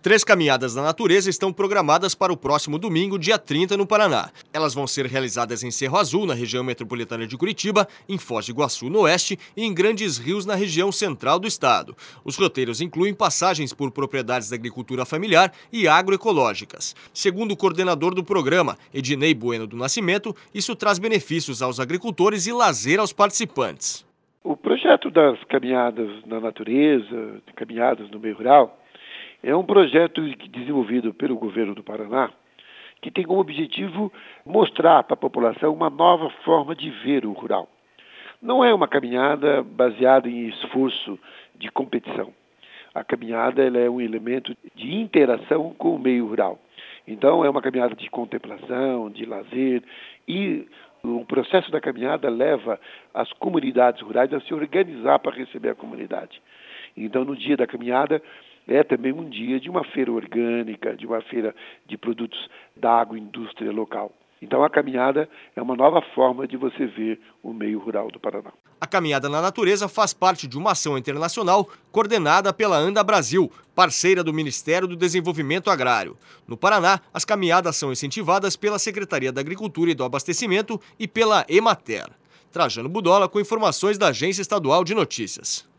3 caminhadas na natureza estão programadas para o próximo domingo, dia 30, no Paraná. Elas vão ser realizadas em Cerro Azul, na região metropolitana de Curitiba, em Foz do Iguaçu, no oeste, e em Grandes Rios, na região central do estado. Os roteiros incluem passagens por propriedades da agricultura familiar e agroecológicas. Segundo o coordenador do programa, Ednei Bueno do Nascimento, isso traz benefícios aos agricultores e lazer aos participantes. O projeto das caminhadas na natureza, caminhadas no meio rural, é um projeto desenvolvido pelo governo do Paraná, que tem como objetivo mostrar para a população uma nova forma de ver o rural. Não é uma caminhada baseada em esforço de competição. A caminhada ela é um elemento de interação com o meio rural. Então é uma caminhada de contemplação, de lazer, e o processo da caminhada leva as comunidades rurais a se organizar para receber a comunidade. Então no dia da caminhada é também um dia de uma feira orgânica, de uma feira de produtos da agroindústria local. Então a caminhada é uma nova forma de você ver o meio rural do Paraná. A Caminhada na Natureza faz parte de uma ação internacional coordenada pela Anda Brasil, parceira do Ministério do Desenvolvimento Agrário. No Paraná, as caminhadas são incentivadas pela Secretaria da Agricultura e do Abastecimento e pela Emater. Trajano Budola com informações da Agência Estadual de Notícias.